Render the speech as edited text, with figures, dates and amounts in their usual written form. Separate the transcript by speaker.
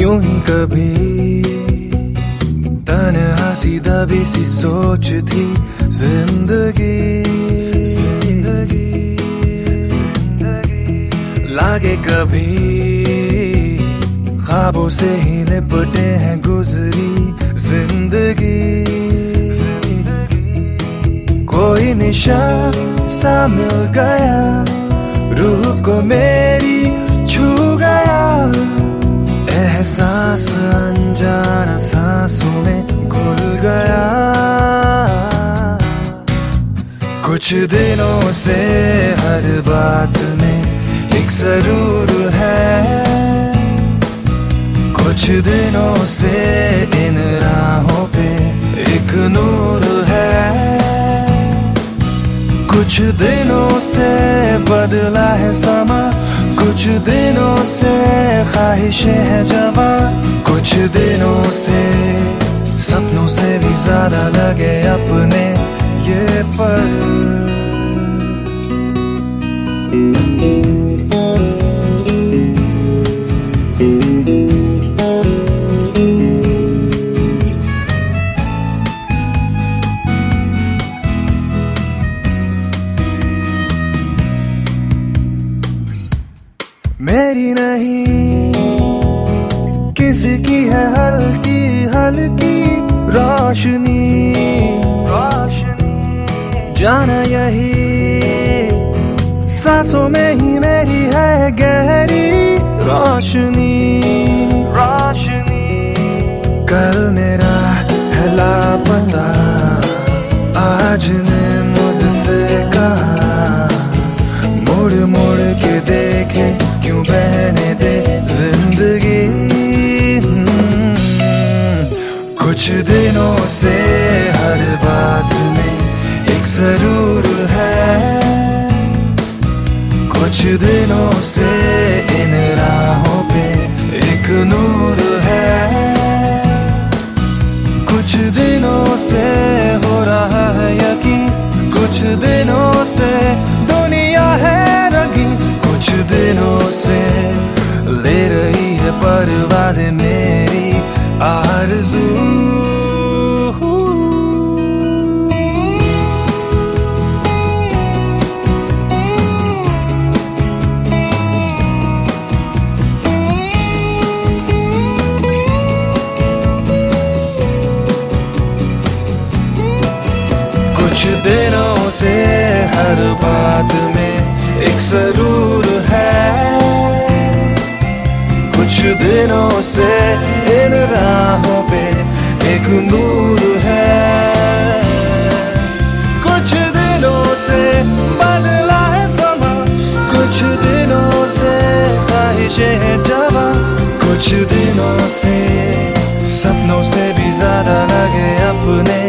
Speaker 1: यूं ही कभी तन्हा सी दबी सी सोच थी जिंदगी लागे कभी ख्वाबों से ही लिपटे हैं गुजरी जिंदगी कोई निशान सा मिल गया रूह को मेरी छू गया एहसास अनजाना सांसों में घुल गया कुछ दिनों से हर बात में एक सरूर है कुछ दिनों से इन राहों पे एक नूर है कुछ दिनों से बदला है समा कुछ दिनों से ख्वाहिशें हैं जवां कुछ दिनों से सपनों से भी ज्यादा लगे अपने ये पल मेरी नहीं किसी की है हल्की हल्की रोशनी जाना यही सांसों में ही मेरी है गहरी रोशनी कल मेरा है लापता आज ने मुझसे कहा मुड़ मुड़ के देखे क्यों बहने दे जिंदगी कुछ दिनों से हर बात में एक जरूर है कुछ दिनों से इन राहों पे एक नूर है कुछ दिनों से हो रहा है यकीन कुछ दिनों से दुनिया है रंगीन कुछ दिनों से ले रही है परवाज़ें मेरी आरज़ू कुछ दिनों से हर बात में एक सरूर है कुछ दिनों से इन राहों पे एक नूर है कुछ दिनों से बदला है समा कुछ दिनों से ख्वाहिशें हैं जवां कुछ दिनों से सपनों से भी ज्यादा लगे अपने